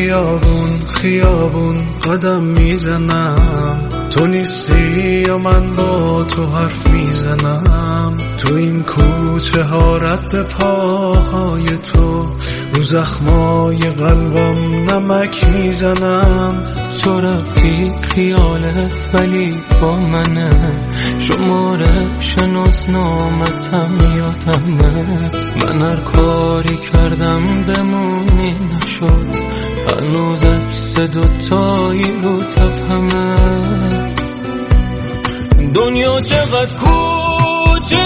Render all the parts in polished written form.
خیابون خیابون قدم میزنم، تو نیستی یا من با تو حرف میزنم. تو این کوچه ها رد پاهای تو، رو زخمای قلبم نمک میزنم. تو رفتی خیالت ولی با منه، شماره شناسنامتم یادمه. من هر کاری کردم بمونی نشد، هنوز عکس دوتایی رو صفحمه. دنیا چقدر کوچیکه،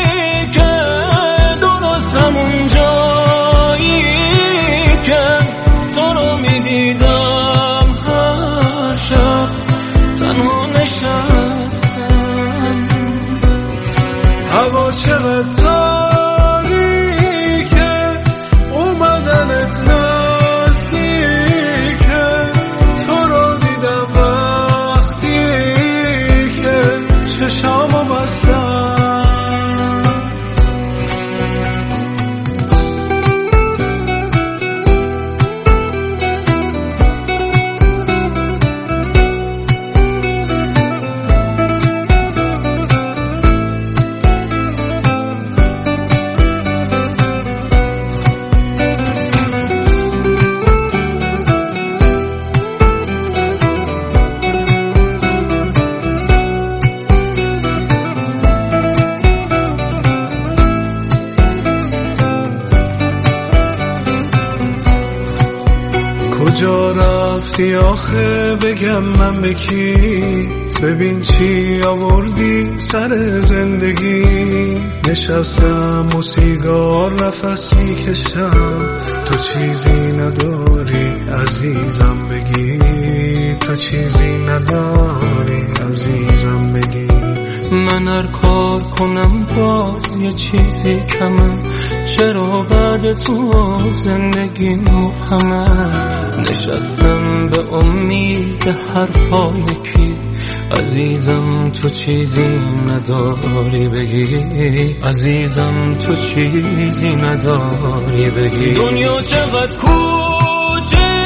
درست همون جایی که تو رو میدیدم هر شب تنها نشستم. هوا چقدر تاریکه، اومدنت نزدیکه. تو رو دیدم وقتی که چشامو بستم. کجا رفتی آخه بگم من به کی؟ ببین چی آوردی سر زندگی. نشستم و سیگار نفس میکشم، تو چیزی نداری عزیزم بگی. تو چیزی نداری عزیزم بگی. من هر کار کنم باز یه چیزی کمه، چرا بعد تو زندگی مبهمه. نشستم به امید حرفای کی، عزیزم تو چیزی نداری بگی. عزیزم تو چیزی نداری بگی. دنیا چقدر کوچه